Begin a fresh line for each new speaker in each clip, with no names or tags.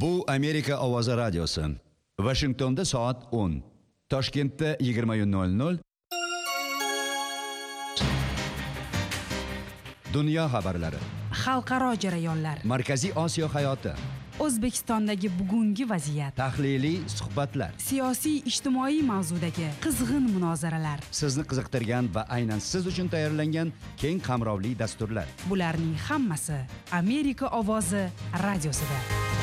Bu Amerika Ovozi radiosi. Washingtonda soat 10. Toshkentda 20:00. Dunyo xabarlari.
Xalqaro jarayonlar.
Markaziy Osiyo hayoti.
O'zbekistondagi bugungi vaziyat.
Tahliliy suhbatlar.
Siyosiy ijtimoiy mavzudagi qizg'in munozaralar.
Sizni qiziqtirgan va aynan siz uchun tayyorlangan keng qamrovli dasturlar.
Bularning hammasi Amerika Ovozi radiosida.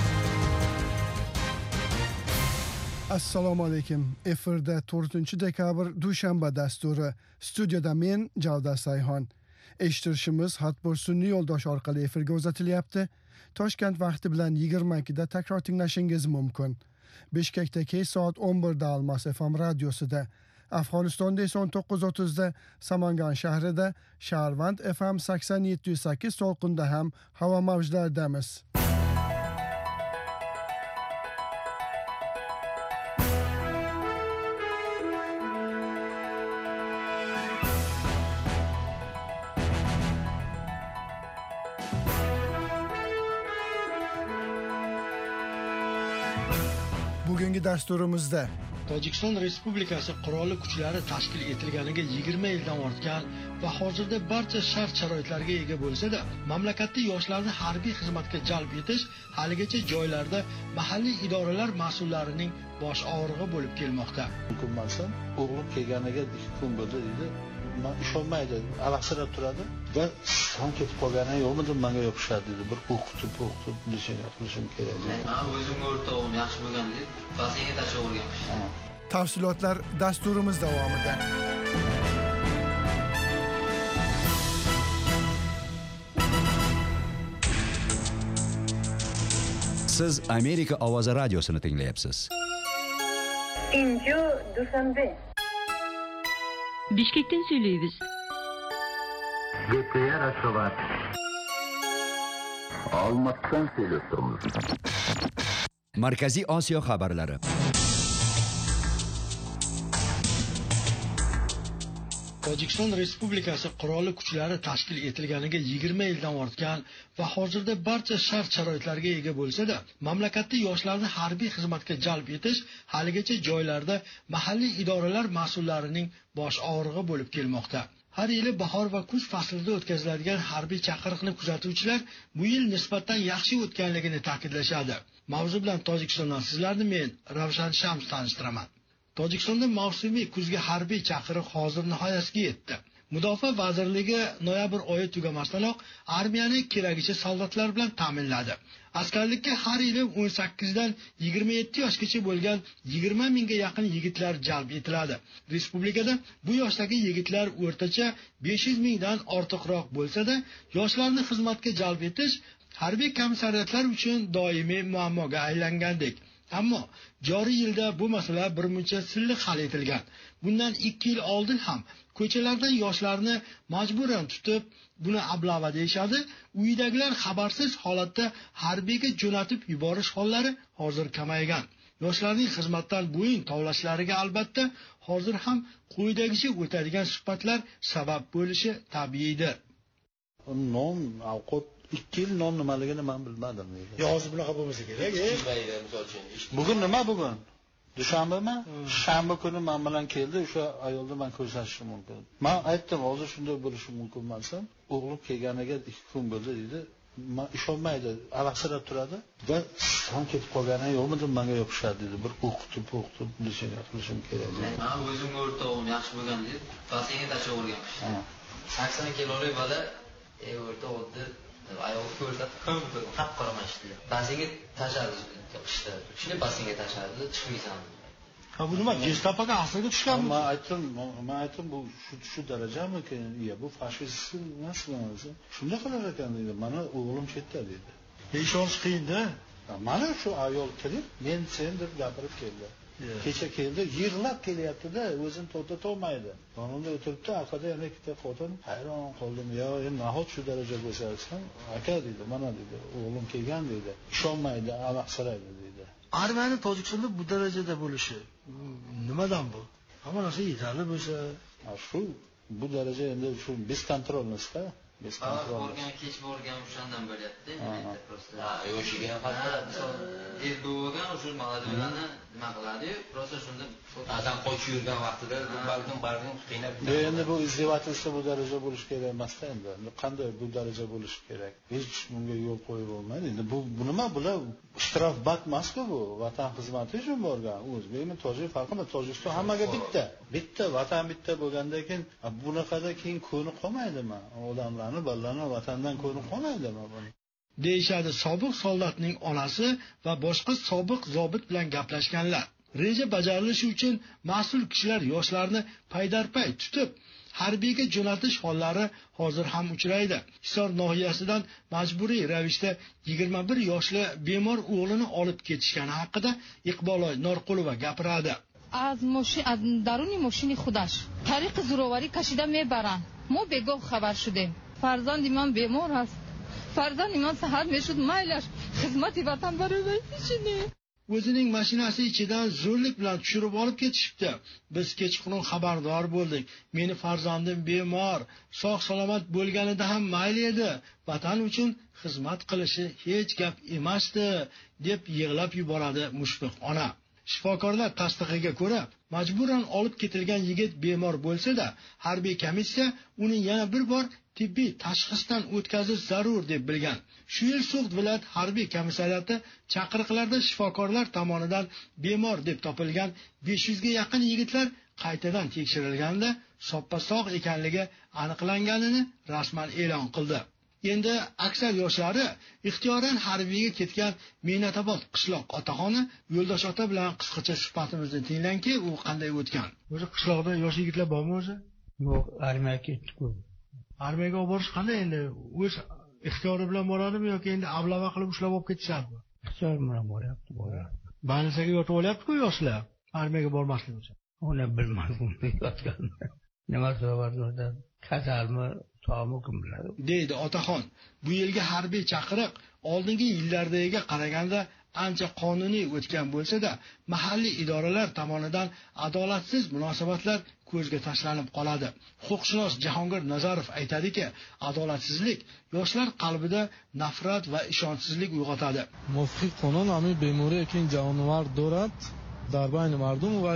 Assalomu alaykum. Efirda 4-dekabr dushanba dasturi. Studiyada men Javdar Sayhon. Eshittirishimiz Hatbur sun'iy yo'ldosh orqali efirga uzatilyapti. Toshkent vaqti bilan 22 da takror tinglashingiz mumkin. Bishkekda kech soat 11 da Almas FM radiosida, Afg'onistonda esa 19:30 da Samangan shahrida, Sharvand FM 87.8 to'lqinda ham havo mavjlaridamiz. Bugungi dasturimizda
Tojikiston Respublikasi qurolli kuchlari tashkil etilganiga 20 yildan ortgan va hozirda barcha shart-sharoitlarga ega bo'lsa-da, mamlakatda yoshlarni harbiy xizmatga jalb etish haligacha joylarda mahalliy idoralar mas'ullarining bosh og'rig'i bo'lib kelmoqda.
Hukumatdan o'g'lim kelganiga 2 kun bo'ldi deydi. Men ishonmaydi, alaqsirab turadi va "Sen ketib qolganing yo'qmidi? Menga yopishadi" dedi. Bir o'qitib qilishim kerak.
Men o'zimga o'rtog'im yaxshi bo'lgan deb, basiga tashlab o'rganman.
Tafsilotlar dasturimiz davomida.
Siz Amerika Ovozi radiosini tinglayapsiz.
Inju Dushanbe.
Bishkekdan söyleyimiz.
Gepeye Raşovat. Almat'tan söylüyoruz.
Markaziy Osiyo xabarlari.
Tojikiston Respublikasi qurolli kuchlari tashkil etilganiga 20 yildan ortgan va hozirda barcha shart-sharoitlarga ega bo'lsa-da, mamlakatda yoshlarni harbiy xizmatga jalb etish haligacha joylarda mahalliy idoralar mas'ullarining bosh og'rig'i bo'lib kelmoqda. Har yili bahor va kuz faslida o'tkaziladigan harbiy chaqiriqni kuzatuvchilar bu yil nisbatan yaxshi o'tganligini ta'kidlashadi. Mavzu bilan Tojikistondan sizlarni men Ravshan Shams tanishtiraman. Tojikistonda mavsumiy kuzgi harbiy chaqiriq hozir nihoyasiga yetdi. Mudofaa vazirligi noyabr oyi tugamasdanoq armiyani keragicha soldatlar bilan ta'minladi. Askarlikka har yili 18 dan 27 yoshgacha bo'lgan 20 mingga yaqin yigitlar jalb etiladi. Respublikada bu yoshdagi yigitlar o'rtacha 500 mingdan ortiqroq bo'lsa-da, yoshlarni xizmatga jalb etish harbiy komissariyatlar uchun doimiy muammoga aylangandek. Ammo joriy yilda bu masala birmuncha silliq hal etilgan. Bundan 2 yil oldin ham ko'chalardan yoshlarni majburan tutib, buni ablava deyshadi. Uydagilar xabarsiz holatda harbiyga jo'natib yuborish hollari hozir kamaygan. Yoshlarning xizmatdan bo'yin tovlashlariga albatta hozir ham quyidagicha o'tadigan suhbatlar sabab bo'lishi tabiiydir.
Non, ovqat 2 yil non nimaligini men bilmadim.
Yozib bunaqa bo'lmasa kerak.
Bugun nima bugun? Dushanbami? Shanba kuni men bilan keldi, o'sha ayolni men ko'rsatishim mumkin. Men aytdim, hozir shunday bo'lishi mumkin emasmi? O'g'lim kelganiga 2 kun bo'ldi deydi. Men ishonmaydi, alaqsirab turadi va "Sen ketib qolganing yo'qmidi? Menga yopishadi" dedi. Bir o'qitib qilishim kerak.
Men o'zimga o'rtog'im yaxshi bo'lgan deb, basiga tashlab o'rganman. 80 kiloli bola o'rtog'imni ayol ko'rsatib qap qoramashdi. Basiga tashladi qishda. Shuni basiga tashladi, chiqmaysan.
Ha bu nima? Gestapoga asliga tushganmi?
Men aytdim bu shu darajamiki, bu fashist emasmi o'zi? Shunday qilar ekan dedi. Mana o'g'lim chetda dedi.
Ishonish qiyin-da.
Mana shu ayol kelib, men sen deb gapirib keldi. Kecha keldi, yig'lab kelyapti-da, o'zini to'xtata olmaydi. Yonimda o'tiribdi, orqada yana ikkita xotin. Hayron qoldim. Yo, endi nahot shu daraja bo'lsa-san, aka dedi, mana dedi, o'g'lim kelgan dedi. Ishonmaydi, alaqsiraydi dedi.
Armiyani Tojikistonda bu darajada bo'lishi nimadan bu? Hamma narsa yetarli bo'lsa,
shu bu daraja endi shu biz kontrolmizda.
Borgan kech borgan o'shandan bo'lyapti. Yoshiga hatto erdo'g'an o'sha maladilarni nima qiladi-yu, просто shunda
adam qochib yurgan vaqtida balkim qiynab.
Endi bu izdevательство bu daraja bo'lish kerak emas-da endi. Qanday bu daraja bo'lishi kerak? Hech bunga yo'l qo'yib bo'lmaydi. Endi bu nima bular shtrafbat emas-ku bu, vatan xizmati uchun borgan. O'zbekmi, tojik farqi yo'q. Tojikiston hammaga bitta. Bitta vatan bitta bo'lgandan keyin bunaqada keyin ko'ni qolmaydimi? Odamlarni, bolalarni vatandan ko'ni qolmaydimi buni?
Deyishadi sobiq soldatning onasi va boshqa sobiq zobit bilan gaplashganlar. Reja bajarilishi uchun mas'ul kishilar yoshlarni paydarpay tutib, harbiyga jo'natish hollari hozir ham uchraydi. Hisor nohiyasidan majburiy ravishda 21 yoshli bemor o'g'lini olib ketishgani haqida Iqboloy Norqulova gapiradi.
از درون ماشین خودش طریق زوروری کشیده میبرن. ما بگاه خبر شدیم. فرزند من بیمار است. فرزند من سحر میشد مایلش خدمت وطن برای بشینه.
O'zining mashinasi ichidan zo'rlik bilan tushirib olib ketishibdi. Biz kechqurun xabardor bo'ldik. Meni farzandim bemor, sog' salomat bo'lganida ham mayli edi. Vatan uchun xizmat qilishi hech gap emasdi, deb yig'lab yuboradi mushfiq ona. Shifokorlar tasdig'iga ko'ra, majburan olib ketilgan yigit bemor bo'lsa-da, harbiy komissiya uni yana bir bor tibbiy tashxisdan o'tkazish zarur deb bilgan. Shu yil So'g'd viloyat harbiy komissariyati chaqiriqlarda shifokorlar tomonidan bemor deb topilgan 500 ga yaqin yigitlar qaytadan tekshirilganda soppa-sog' ekanligi aniqlanganini rasman e'lon qildi. Endi aksar yoshlari ixtiyoran harbiyga ketgan Mehnatobod qishloq otaxoni Yo'ldosh ota bilan qisqacha suhbatimizni tinglanki, u qanday o'tgan. O'sha qishloqda yosh yigitlar bormi o'zi?
Yo'q, armiyaga ketdi-ku.
Armiyaga olib borish qanday endi? O'z ixtiyori bilan boradimi yoki endi ablava qilib ushlab olib ketishadimi?
Ixtiyor bilan boryapti.
Balisaga yotib olyapti-ku yoshlar armiyaga bormaslik uchun.
Uni bilmadim yotgan. Nima sababidan kasalmi, to'g'mi kim biladi?
Deydi otaxon. Bu yilgi harbiy chaqiriq oldingi yillardagiga qaraganda ancha qonuniy o'tgan bo'lsa-da, mahalliy idoralar tomonidan adolatsiz munosabatlar ko'zga tashlanib qoladi. Huquqshunos Jahongir Nazarov aytadiki, adolatsizlik yoshlar qalbida nafrat va ishonchsizlik uyg'otadi.
Muvaffiq qonun hamین بیماری که این جانور دارد در بین مردم و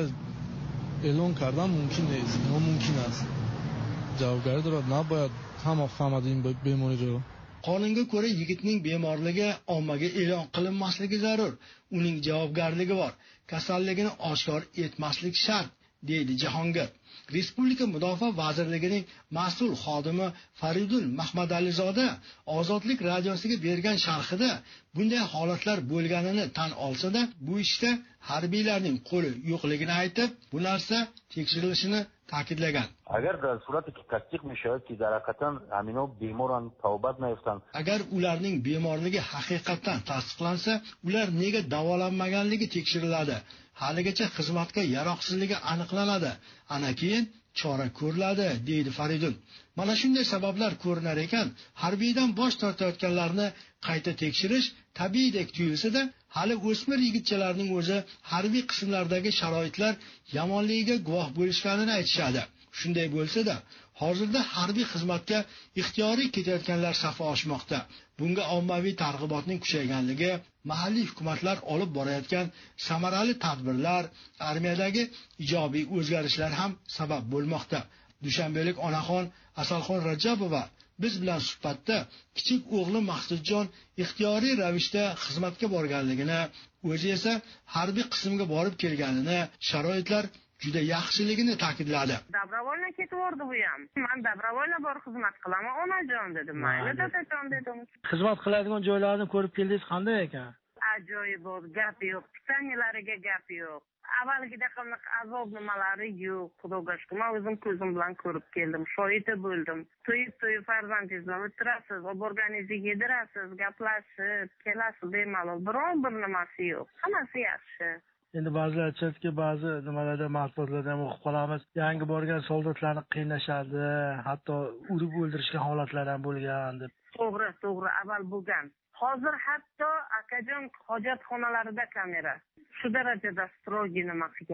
اعلان کردن ممکن نیست. ممکن است. javobgari deb naboyat hamma fahmadi این بیماری رو.
Qonunga ko'ra yigitning bemorligi ommaga e'lon qilinmasligi zarur. Uning javobgarligi bor. Kasalligini oshkor etmaslik shart, deydi Jahongir. Respublika Mudofaa vazirligining mas'ul xodimi Faridul Mahmadalizoda Ozodlik radiosiga bergan sharhida bunday holatlar bo'lganini tan olsa-da, bu ishda harbiylarning qo'li yo'qligini aytib, bu narsa tekshirilishini ta'kidlagan.
Agar در صورتی که تصدیق می‌شود که در حقیقت همینا بیمارن توبت نیفتن.
Agar ularning bemorligi haqiqatan tasdiqlansa, ular nega davolanmaganligi tekshiriladi. Haligacha xizmatga yaroqsizligi aniqlanadi. Ana keyin chora ko'riladi, deydi Faridun. Mana shunday sabablar ko'rinar ekan, harbiydan bosh tortayotganlarni qayta tekshirish tabiiydek tuyulsa-da, hali o'smir yigitchalarning o'zi harbiy qismlardagi sharoitlar yomonligiga guvoh bo'lishganini aytishadi. Shunday bo'lsa-da, hozirda harbiy xizmatga ixtiyoriy ketayotganlar safi oshmoqda. Bunga ommaviy targ'ibotning kuchayganligi, mahalliy hukumatlar olib borayotgan samarali tadbirlar, armiyadagi ijobiy o'zgarishlar ham sabab bo'lmoqda. Dushanbalik onaxon Asalxon Rajabova biz bilan suhbatda kichik o'g'li Maqsudjon ixtiyoriy ravishda xizmatga borganligini, o'zi esa harbiy qismga borib kelganini, sharoitlar juda yaxshiligini ta'kidladi.
Dabrovolna ketvordi bu ham. Men dabrovolna bor xizmat qilaman, onajon dedim. Mayli dadajon dedim.
Xizmat qiladigan joylarni ko'rib keldingiz, qanday ekan?
Ajoyib, gap yo'q, pisaniyalariga gap yo'q. Avvalgidek qanaqa azob nimalari yo'q. Xudoga shukr, men o'zim ko'zim bilan ko'rib keldim, shohidi bo'ldim. To'yib farzandingizni o'tirasiz, olib borganingizni yedirasiz, gaplashib, kelasiz bemalol. Biron bir nimasi yo'q. Hammasi yaxshi.
Endi ba'zilar aytadiki, ba'zi nimalarda matbuotlarda ham o'qib qolamiz. Yangi borgan soldatlarni qiynashadi, hatto urib o'ldirishgan holatlar ham bo'lgan deb.
To'g'ri, avval bo'lgan. Hozir hatto akajon hojatxonalarida kamera. Shu darajada strogi nima qilgan.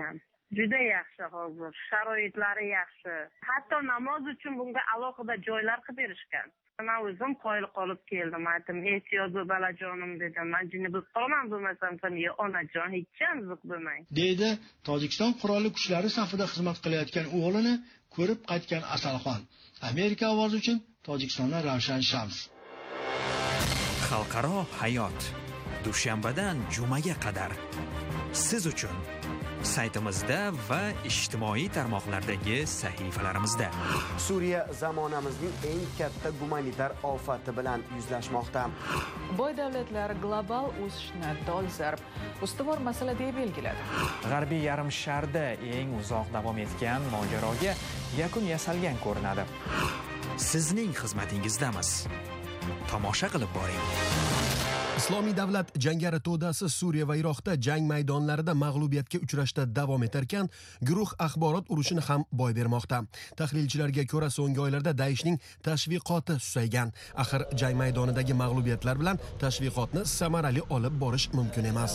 Juda yaxshi hozir, sharoitlari yaxshi. Hatto namoz uchun bunga alohida joylar qilib berishgan. Men o'zim qoyil qolib keldim, aytdim, ehtiyot bo'l balajonim dedim. Men jinni bo'lib qolaman bo'lmasam ham, onajon, hech ham ziq bo'lmang.
deydi Tojikiston qurolli kuchlari safida xizmat qilayotgan o'g'lini ko'rib qaytgan Asalxon. Amerika ovozi uchun Tojikistondan Ravshan Shams.
Xalqaro hayot. Dushanbadan jumaga qadar siz uchun saytimizda va ijtimoiy tarmoqlardagi sahifalarimizda.
Suriya zamonamizning eng katta gumanitar ofati bilan yuzlashmoqda.
Boy davlatlar global o'sishni dolzarb ustuvor masala deb belgiladi.
G'arbiy yarim sharda eng uzoq davom etgan mojaroga yakun yasalgan ko'rinadi.
Sizning xizmatingizdamiz. Tomosha qilib boring.
Islomiy davlat jangari to'dasi Suriya va Iroqda jang maydonlarida mag'lubiyatga uchrashda davom etarkan, guruh axborot urushini ham boy bermoqda. Tahlilchilarga ko'ra, so'nggi oylarda Daeshning tashviqoti susaygan. Axir jang maydonidagi mag'lubiyatlar bilan tashviqotni samarali olib borish mumkin emas.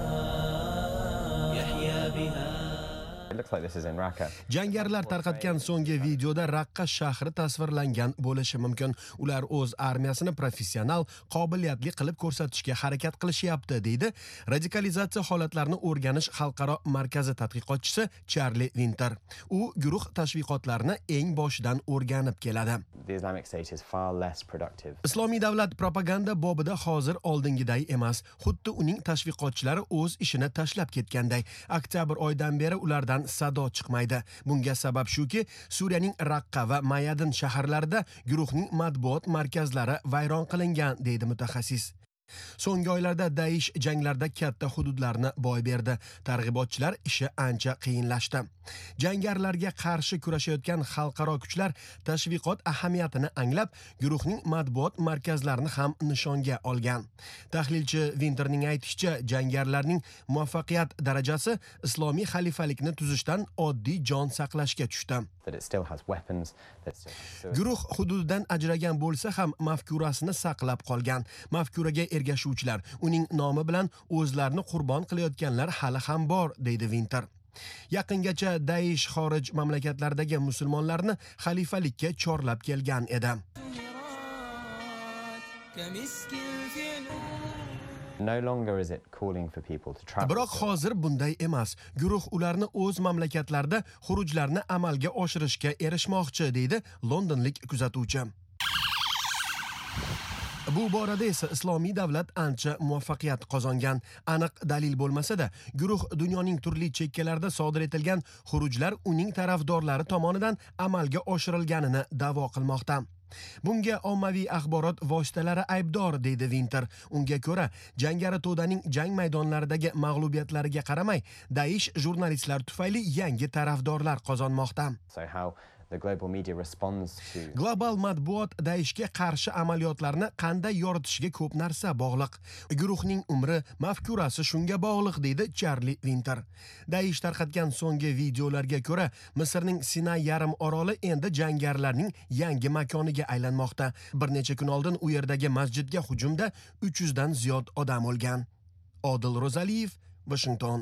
Jangarilar tarqatgan so'nggi videoda Raqqa shahri tasvirlangan bo'lishi mumkin. Ular o'z armiyasini professional, qobiliyatli qilib ko'rsatishga harakat qilishyapti, deydi radikalizatsiya holatlarini o'rganish xalqaro markazi tadqiqotchisi Charlie Winter. U guruh tashviqotlarini eng boshidan o'rganib keladi. Islomiy davlat propaganda bobida hozir oldingiday emas. Xuddi uning tashviqotchilari o'z ishini tashlab ketganday. Oktyabr oyidan beri ulardan sado chiqmaydi. Bunga sabab shuki, Suriyaning Raqqa va Mayadin shaharlarida guruhning matbuot markazlari vayron qilingan, deydi mutaxassis. So'nggi oylarda Daesh janglarda katta hududlarni boy berdi. Targ'ibotchilar ishi ancha qiyinlashdi. Jangarilarga qarshi kurashayotgan xalqaro kuchlar tashviqot ahamiyatini anglab, guruhning matbuot markazlarini ham nishonga olgan. Tahlilchi Winterning aytishicha, jangarilarning muvaffaqiyat darajasi islomiy xalifalikni tuzishdan oddiy jon saqlashga tushdi. Guruh hududidan ajragan bo'lsa ham mafkurasini saqlab qolgan. Mafkuraga ergashuvchilar, uning nomi bilan o'zlarini qurbon qilayotganlar hali ham bor, deydi Winter. Yaqingacha Daesh xorij mamlakatlardagi musulmonlarni xalifalikka chorlab kelgan edi. Biroq hozir bunday emas. Guruh ularni o'z mamlakatlarida xurujlarni amalga oshirishga erishmoqchi, deydi londonlik kuzatuvchi. Bu borada esa islomiy davlat ancha muvaffaqiyat qozongan. Aniq dalil bo'lmasa-da, guruh dunyoning turli chekkalarida sodir etilgan xurujlar uning tarafdorlari tomonidan amalga oshirilganini da'vo qilmoqda. Bunga ommaviy axborot vositalari aybdor, deydi Winter. Unga ko'ra, jangari to'daning jang maydonlaridagi mag'lubiyatlariga qaramay, Daesh jurnalistlar tufayli yangi tarafdorlar qozonmoqda. Global matbuot Daeshga qarshi amaliyotlarni qanday yoritishiga ko'p narsa bog'liq. Guruhning umri, mafkurasi shunga bog'liq, deydi Charlie Winter. Daesh tarqatgan so'nggi videolarga ko'ra, Misrning Sinay yarim oroli endi jangarilarning yangi makoniga aylanmoqda. Bir necha kun oldin u yerdagi masjidga hujumda 300 dan ziyod odam o'lgan. Odil Rozaliyev, Washington.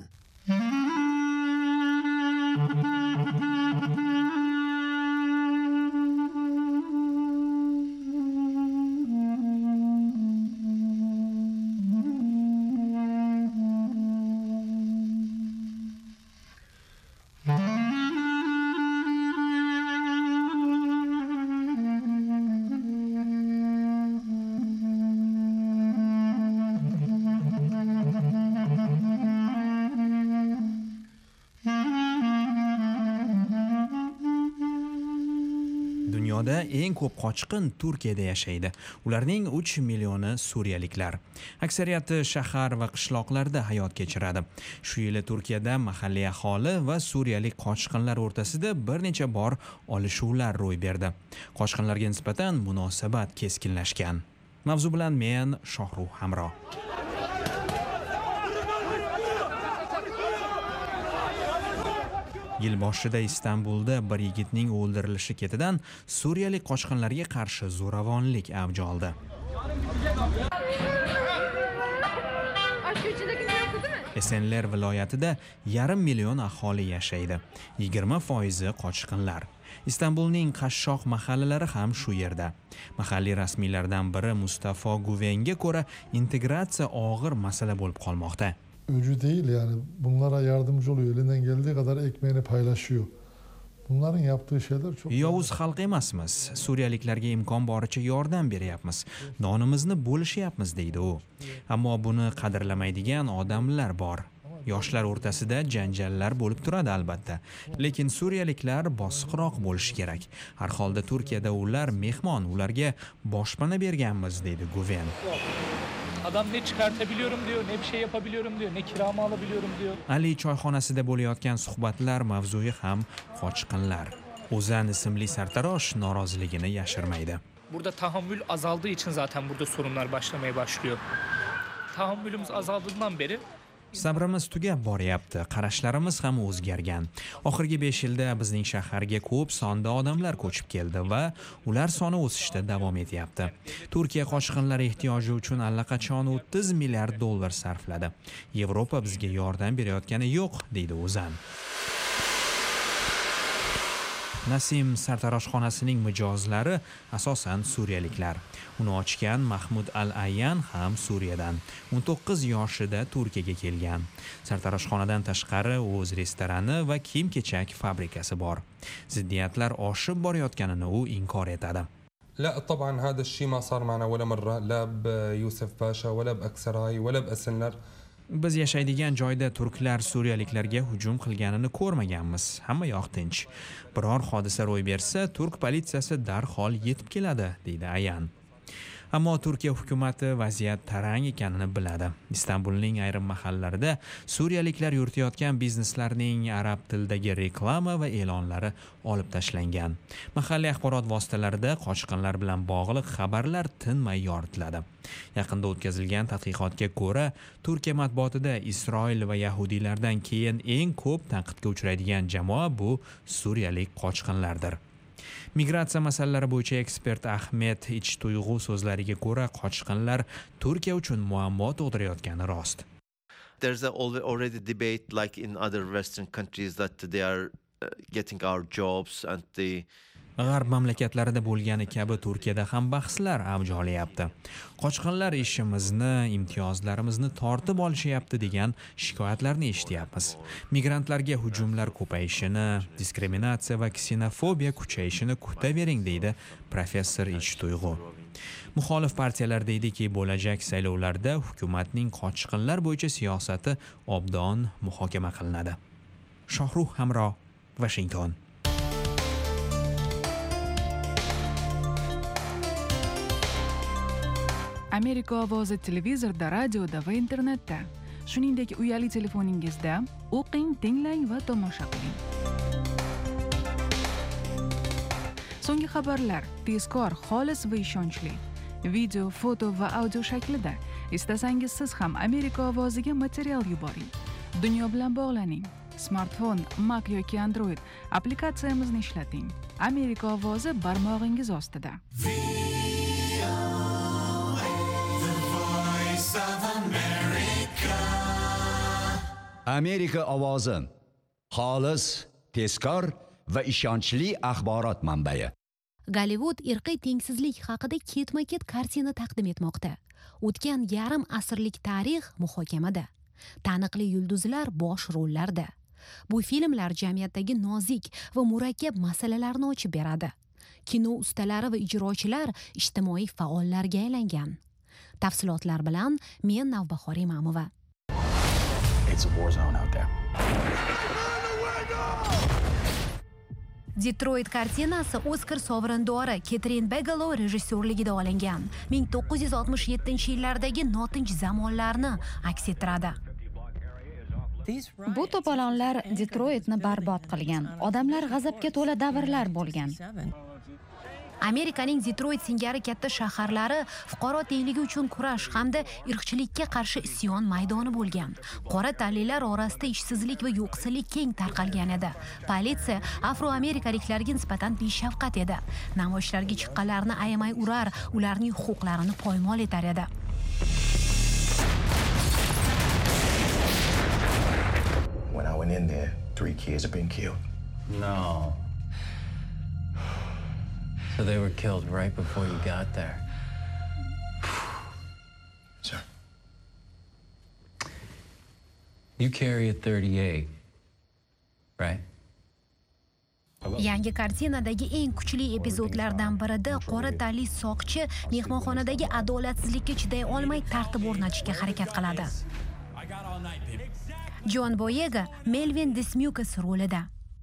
Dunyoda eng ko'p qochqin Turkiyada yashaydi. Ularning 3 millioni suriyaliklar. Aksariyati shahar va qishloqlarda hayot kechiradi. Shu yili Turkiyada mahalliy aholi va suriyalik qochqinlar o'rtasida bir necha bor olishuvlar ro'y berdi. Qochqinlarga nisbatan munosabat keskinlashgan. Mavzu bilan men Shohruh Hamro. Yil boshida Istanbulda bir yigitning o'ldirilishi ketidan suriyalik qochqinlarga qarshi zo'ravonlik avj oldi. Esenler viloyatida 1,5 million aholi yashaydi. 20% qochqinlar. Istanbulning qashshoq mahallalari ham shu yerda. Mahalliy rasmiylardan biri Mustafa Guvenga ko'ra, integratsiya og'ir masala bo'lib qolmoqda.
Öcü değil yani. Bunlara yardımcı oluyor. Elinden geldiği kadar ekmeğini paylaşıyor. Bunların yaptığı şeyler çok...
Yovuz xalq emasmiz. Suriyaliklarga imkon boricha yordam beryapmiz. Donimizni bo'lishyapmiz deydi u. Ammo buni qadrlamaydigan odamlar bor. Yoshlar o'rtasida janjallar bo'lib turadi albatta. Lekin suriyaliklar bosiqroq bo'lishi kerak. Har holda Turkiyada ular mehmon, ularga boshpana berganmiz deydi Guven.
Adam ne çıkartabiliyorum diyor, ne bir şey yapabiliyorum diyor, ne kiramı alabiliyorum diyor.
Ali choyxonasida bo'layotgan suhbatlar mavzuyi ham qochqinlar. O'zan ismli sartarosh noroziligini yashirmaydi.
Burada tahammül azaldığı için zaten burada sorunlar başlamaya başlıyor. Tahammülümüz azaldığından beri
Sabrimiz tugab boryapti, qarashlarimiz ham o'zgargan. Oxirgi 5 yilda bizning shaharga ko'p sonda odamlar ko'chib keldi va ular soni o'sishda davom etyapti. Turkiya qochqinlar ehtiyoji uchun allaqachon 30 milliard dollar sarfladi. Yevropa bizga yordam berayotgani yo'q, deydi O'zan. Nasim sartaroshxonasining mijozlari asosan suriyaliklar. Uni ochgan Mahmud Al-Ayyan ham Suriyadan. 19 yoshida Turkiyaga kelgan. Sartaroshxonadan tashqari o'z restorani va kiyim-kechak fabrikasi bor. Ziddiyatlar oshib borayotganini u inkor etadi.
لا طبعا هذا الشيء ما صار معنا ولا مرة لا بيوسف باشا ولا بأكسراي ولا بأسنر.
Biz yashaydigan joyda turklar suriyaliklarga hujum qilganini ko'rmaganmiz. Hamma yoq tinch. Biror hodisa ro'y bersa, turk politsiyasi darhol yetib keladi, deydi Ayan. Ammo Turkiya hukumati vaziyat tarang ekanini biladi. Istanbulning ayrim mahallalarida suriyaliklar yuritayotgan bizneslarning arab tilidagi reklama va e'lonlari olib tashlangan. Mahalliy axborot vositalarida qochqinlar bilan bog'liq xabarlar tinmay yoritiladi. Yaqinda o'tkazilgan tadqiqotga ko'ra, Turkiya matbuotida Isroil va yahudiylardan keyin eng ko'p tanqidga uchraydigan jamoa bu suriyalik qochqinlardir. Migratsiya masalalari bo'yicha ekspert Ahmet Ichtuyg'u so'zlariga ko'ra, qochqinlar Turkiya uchun muammo tug'dirayotgani rost.
There's already debate like in other western countries that they are getting our jobs and the
G'arb mamlakatlarida bo'lgani kabi Turkiyada ham bahslar avj olyapti. Qochqinlar ishimizni, imtiyozlarimizni tortib olishyapti degan shikoyatlarni eshityapmiz. Migrantlarga hujumlar ko'payishini, diskriminatsiya va ksenofobiya kuchayishini kutavering, deydi professor Ichtuyg'u. Muxolif partiyalar deydiki, bo'lajak saylovlarda hukumatning qochqinlar bo'yicha siyosati obdon muhokama qilinadi. Shohruh Hamro, Washington.
Amerika ovozi televizorda, radioda va internetda. Shuningdek, uyali telefoningizda o'qing, tinglang va tomosha qiling. So'nggi xabarlar tezkor, xolis va ishonchli. Video, foto va audio shaklida. Istasangiz siz ham Amerika ovoziga material yuboring. Dunyo bilan bog'laning. Smartfon, Mac yoki Android applikatsiyamizni ishlating. Amerika ovozi barmog'ingiz ostida.
Amerika ovozi xolis, tezkor va ishonchli axborot manbai.
Gollivud irqiy tengsizlik haqida ketma-ket kartina taqdim etmoqda. O'tgan yarim asrlik tarix muhokamada. Taniqli yulduzlar bosh rollarda. Bu filmlar jamiyatdagi nozik va murakkab masalalarni ochib beradi. Kino ustalari va ijrochilar ijtimoiy faollarga aylangan. Tafsilotlar bilan men Navbahor Imamova.
It's a war zone out there.
Detroit kartinasi Oskar sovrindori Ketrin Bigelow rejissyorligida olingan. 1967-yillardagi notinch zamonlarni aks ettiradi.
Bu to'polonlar Detroitni barbod qilgan. Odamlar g'azabga to'la davrlar bo'lgan.
Amerikaning Detroit singari katta shaharlari fuqaro tengligi uchun kurash hamda irqchilikka qarshi isyon maydoni bo'lgan. Qora tanlilar orasida ishsizlik va yo'qsillik keng tarqalgan edi. Politsiya afroamerikaliklarga nisbatan beshafqat edi. Namoyishlarga chiqqanlarni ayamay urar, ularning huquqlarini poymol etar edi.
went in there, 3 kids have been killed.
No. So they were killed right before you got there.
Sir.
You carry a 38, right?
Yangi kartinadagi eng kuchli epizodlardan birida qora tanli soqchi mehmonxonadagi adolatsizlikka chiday olmay tartib o'rnatishga harakat qiladi. John Boyega Melvin Dismukas rolida.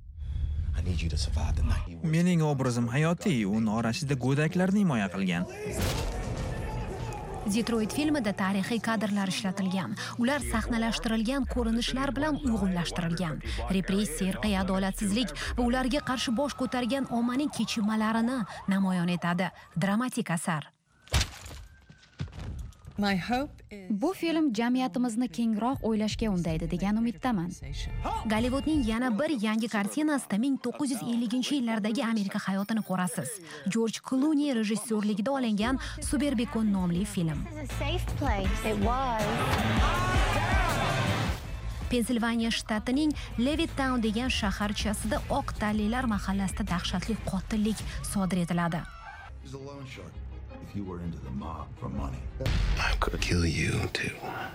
Mening obrazim hayotiy, uning orasida go'daklarni himoya qilgan.
Detroit filmida tarixiy kadrlar ishlatilgan. Ular sahnalashtirilgan ko'rinishlar bilan uyg'unlashtirilgan. Repressiya, irqiy adolatsizlik va ularga qarshi bosh ko'targan ommaning kechirmalarini namoyon etadi. Dramatik asar.
Bu film jamiyatimizni kengroq o'ylashga undaydi degan umiddaman.
Gollivudning yana bir yangi kartinasida 1950-yillardagi Amerika hayotini ko'rasiz. George Clooney rejissyorligida olingan Superbekon nomli film. Pensilvaniya shtatining Levittown degan shaharchasida oq tanlilar mahallasida dahshatli qotillik sodir etiladi.
You were into the mob for money. I could kill you too.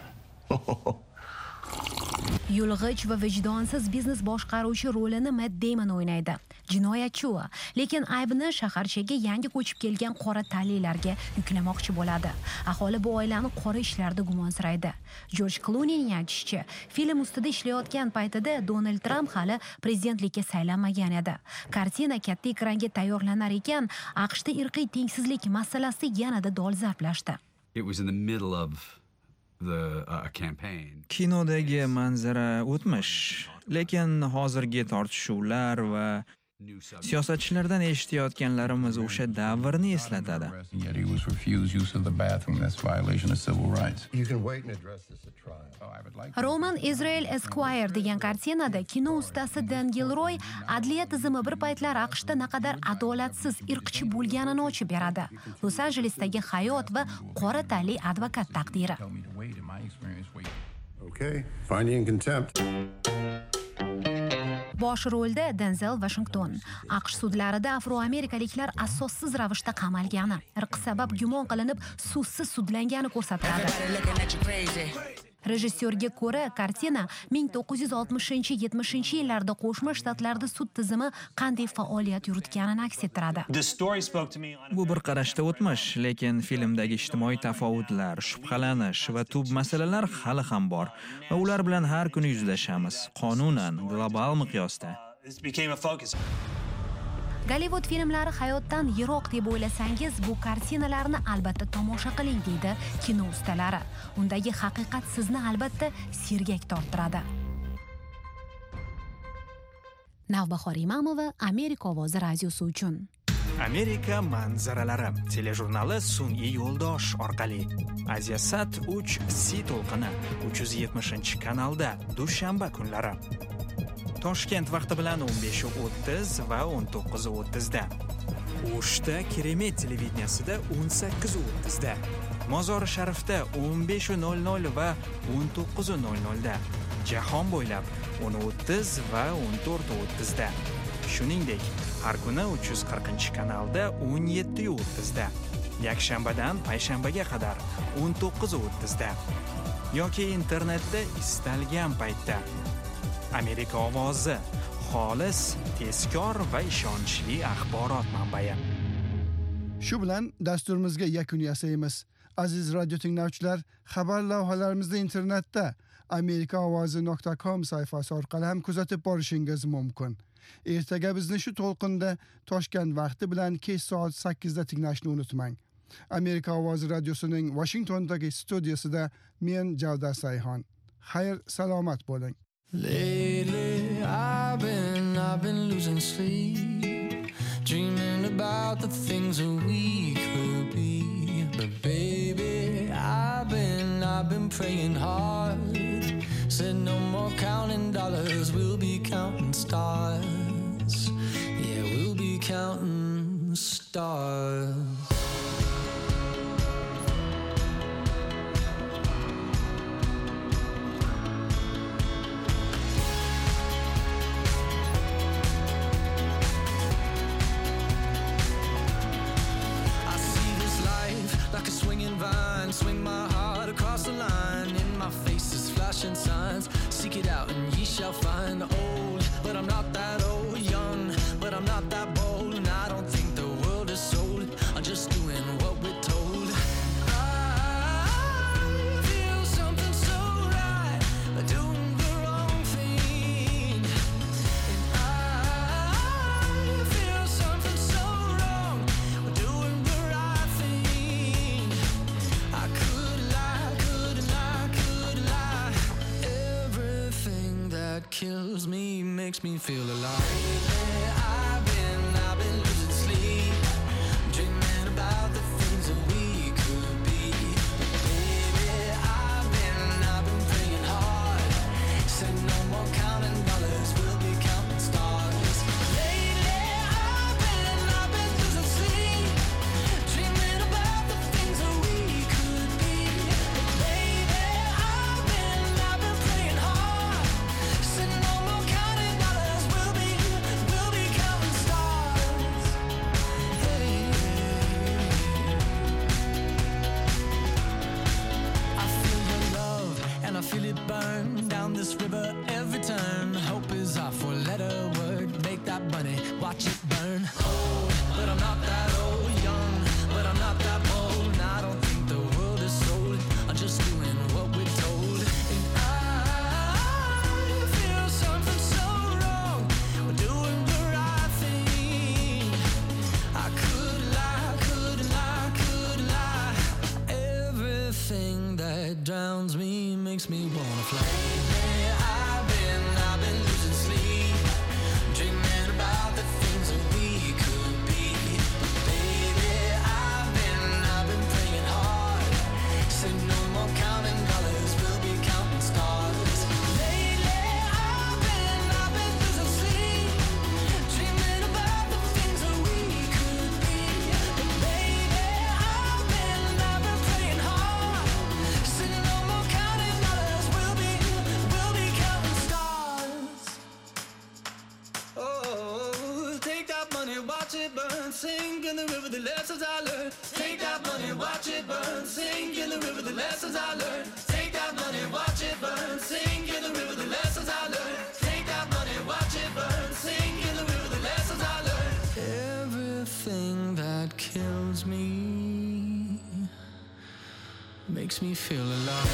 Yulg'ich va vijdonsiz biznes boshqaruvchi rolini Matt Damon o'ynaydi. Jinoyatchi u, lekin aybni shaharchaga yangi ko'chib kelgan qora tanlilarga yuklamoqchi bo'ladi. Aholi bu oilani qora ishlarda gumonsiraydi. George Clooneyning aytishicha, film ustida ishlayotgan paytida Donald Trump hali prezidentlikka saylanmagan edi. Kartina katta ekranga tayyorlanar ekan, AQShda irqiy tengsizlik masalasi yanada dolzarblashdi.
It was in the middle of the campaign.
Kinodagi manzara o'tmish, lekin hozirgi tortishuvlar va siyosatchilardan eshitayotganlarimiz o'sha davrni eslatadi.
Yet he was refused use of the bathroom. That's violation of civil rights. You can wait and address this at trial.
Roman Israel Esquire degan kartinada kino ustasi Dan Gilroy adliya tizimi bir paytlar AQShda naqadar adolatsiz, irqchi bo'lganini ochib beradi. Los Anjelesdagi hayot va qora tanli advokat taqdiri.
Okay, finding in contempt.
Bosh rolda Denzel Washington. AQSh sudlarida afroamerikaliklar asossiz ravishda qamalgani, irq sabab gumon qilinib sudsiz sudlangani ko'rsatiladi. Rejissyorga ko'ra, kartina 1960-70 yillarda Qo'shma Shtatlarda sud tizimi qanday faoliyat yuritganini aks ettiradi.
Bu bir qarashda o'tmish, lekin filmdagi ijtimoiy tafovutlar, shubhalanish va tub masalalar hali ham bor va ular bilan har kuni yuzlashamiz, qonunan, global miqyosda.
Gollivud filmlari hayotdan yiroq deb o'ylasangiz, bu kartinalarni albatta tomosha qiling deydi kino ustalari. Undagi haqiqat sizni albatta sergak torttiradi. Navbahor Imamova, Amerika ovozi radiosi uchun.
Amerika manzaralari telejurnali sun'iy yo'ldosh orqali Aziasat 3 C to'lqini 370-kanalda dushanba kunlari. Toshkent vaqti bilan 15:30 va 19:30 da. O'shda Keremet televideniyasida 18:30 da. Mozori Sharifda 15:00 va 19:00 da. Jahon bo'ylab 10:30 va 14:30 da. Shuningdek, har kuni 340-kanalda 17:30 da. Yakshanbadan payshanbaga qadar 19:30 da. Yoki internetda istalgan paytda. Amerika ovozi, xolis, tezkor va ishonchli axborot manbai.
Shu bilan dasturimizga yakun yasaymiz. Aziz radio tinglovchilar, xabar lavhalarimizni internetda amerikaovozi.com sayfasi orqali ham kuzatib borishingiz mumkin. Ertaga bizni shu to'lqinda Toshkent vaqti bilan kech soat 8 da tinglashni unutmang. Amerika ovozi radiosining Washingtondagi studiyasida men Javdar Sayxon. Xayr, salomat bo'ling.
Lately I've been losing sleep, dreaming about the things that we could be. But baby, I've been praying hard. Said no more counting dollars, we'll be counting stars. Yeah, we'll be counting stars. seek it out and ye shall find. Old, but I'm not that old. Young, but I'm not that bold. And I don't think the world is sold. I'm just doing what we're told. I feel something so right, doing the wrong thing. And I feel something so wrong, doing the right thing. I could lie, could lie, could lie. Everything that kills me makes me feel alive. I've been losing sleep, dreaming about the things that we could be. Baby, I've been praying hard. Said no more counting dollars, we'll be counting stars. Lately, I've been losing sleep, dreaming about the things that we could be. Baby, I've been praying hard. Said no more counting dollars, we'll be counting stars. Hey. I feel your love and I feel it burn down this river every turn. Hope is our four-letter word. Make that money, watch it burn. Old, but I'm not that old. Young, but I'm not that bold. And I don't think the world is sold. I'm just doing what we're told. And I feel something so wrong. We're doing the right thing. I could lie, could lie, could lie. Everything that drowns me makes me wanna fly. I've been losing sleep, dreaming about the things that we could be. Baby, I've been praying hard. Said no more counting dollars, we'll be counting stars. Lately, I've been losing sleep, dreaming about the things that we could be. Baby, I've been praying hard. Said no more counting dollars, we'll be counting stars. Oh, take that money, watch it burn, sing in the river the lessons I learned. Take that money, watch it burn, sing in the river the lessons I learned. Take that money, watch it burn, sing in the river the lessons I learned. Take that money, watch it burn, sing in the river the lessons I learned. Everything that kills me makes me feel alive.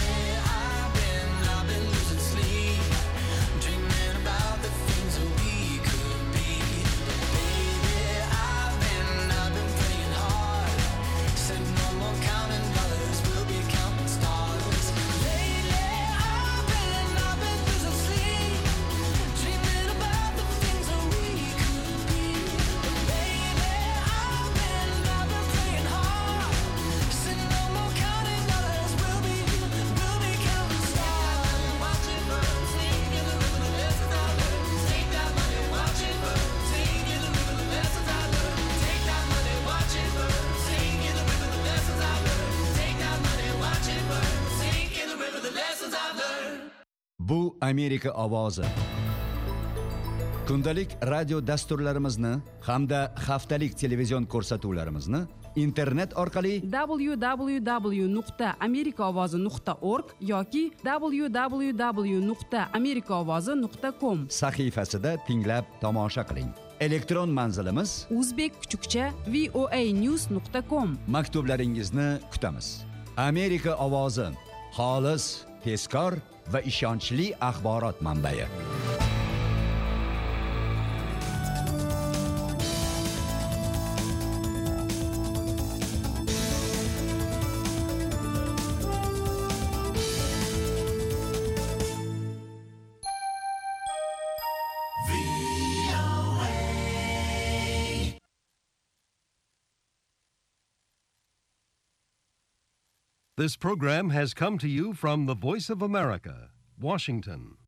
I've been losing sleep, dreaming about the things that we could be. Baby, I've been praying hard. Said no more counting dollars, we'll be counting stars. Lately, I've been losing sleep, dreaming about the things that we could be. Baby, I've been praying hard. Said no more counting dollars, we'll be counting stars. Watch it burn, sing in the river the lessons I learned. Take that money, watch it burn, sing in the river the lessons I learned. Take that money, watch it burn, sing in the river the lessons I learned. Take that money, watch it burn, sing in the river the lessons I learned.
Bu Amerika ovozi. Kundalik radio dasturlarimizni hamda haftalik televizion ko'rsatuvlarimizni internet orqali
www.amerikaovozi.org yoki www.amerikaovozi.com
sahifasida tinglab tomosha qiling. Elektron manzilimiz
uzbek_voanews.com.
Maktublaringizni kutamiz. Amerika ovozi, xolis, tezkor va ishonchli axborot manbai.
This program has come to you from the Voice of America, Washington.